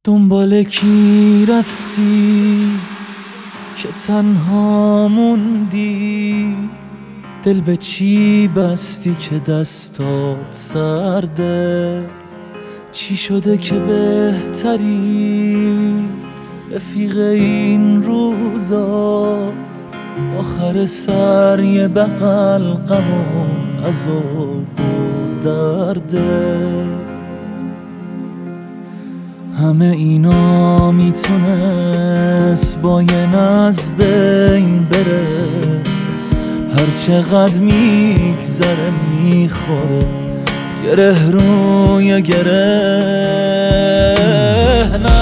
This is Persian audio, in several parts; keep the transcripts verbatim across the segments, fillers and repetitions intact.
دنبال کی رفتی که تنها موندی؟ دل به چی بستی که دستات سرده؟ چی شده که بهتری رفیق این روزات؟ آخر سر یه بغل غم و عذاب و درده. همه اینا میتونست با یه ناز بین بره، هر چقدر میگذره میخوره گره روی گره. نه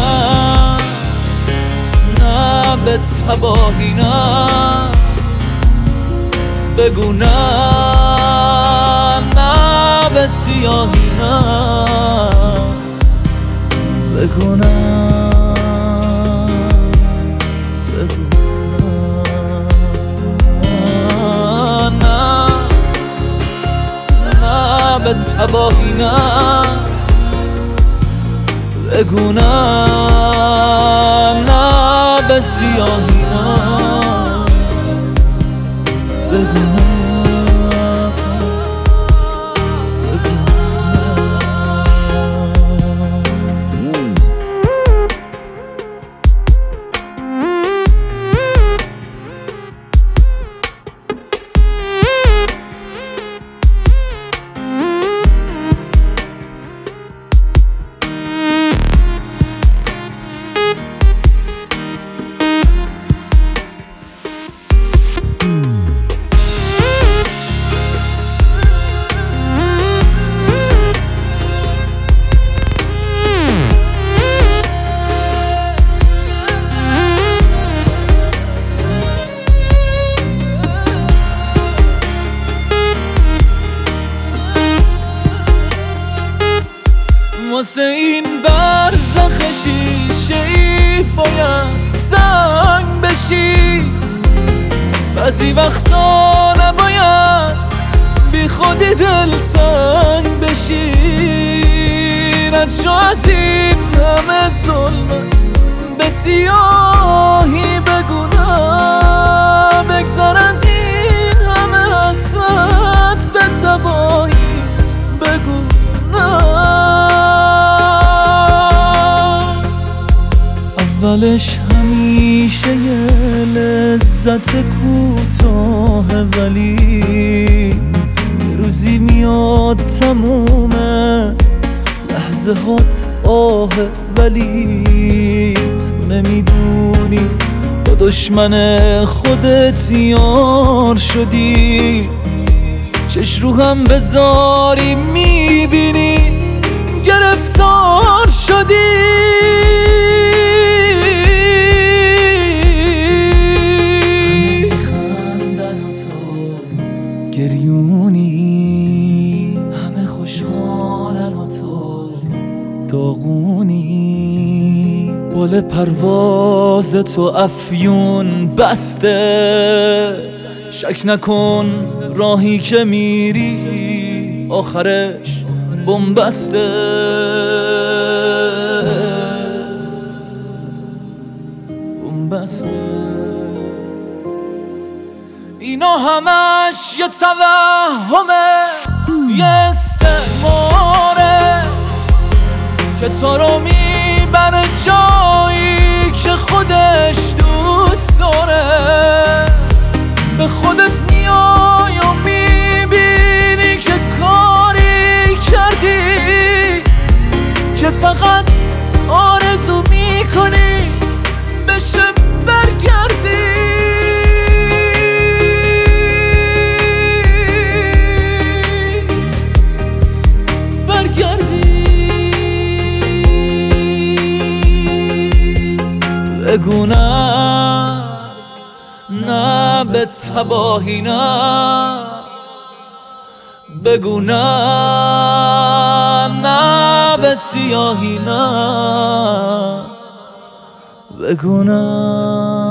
نه به تباهی نه، بگو نه نه به سیاهی نه، بگو نه بگو نه نه نه به تباهی نه، بگو نه نه به سیاهی نه، بگو نه. واسه این برزخ شیشه‌ای باید سنگ بشی، بعضی وقتا نباید بی خودی دلتنگ بشی. رد شو از این همه ظلم به سیاهی، بگو نه بگذر از این همه حسرت به تباهی، بگو نه. اولش همیشه یه لذت کوتاه، ولی یه روزی میاد تمومه لحظه هات آه، ولی تو نمیدونی با دشمن خودت یار شدی. چش رو هم بذاری میبینی گرفتار شدی. گریونی همه خوشحالن و تو داغونی، بال پرواز تو افیون بسته. شک نکن راهی که میری آخرش بنبسته. بنبسته. اینا همش یه توهمه، یه استعماره که تو رو میبره جایی که خودش دوست داره. به خودت میای و میبینی که کاری کردی که فقط آرزو میکنی بشه برگردی. بگو نه نه به تباهی نه، بگو نه نه به سیاهی نه، بگو نه.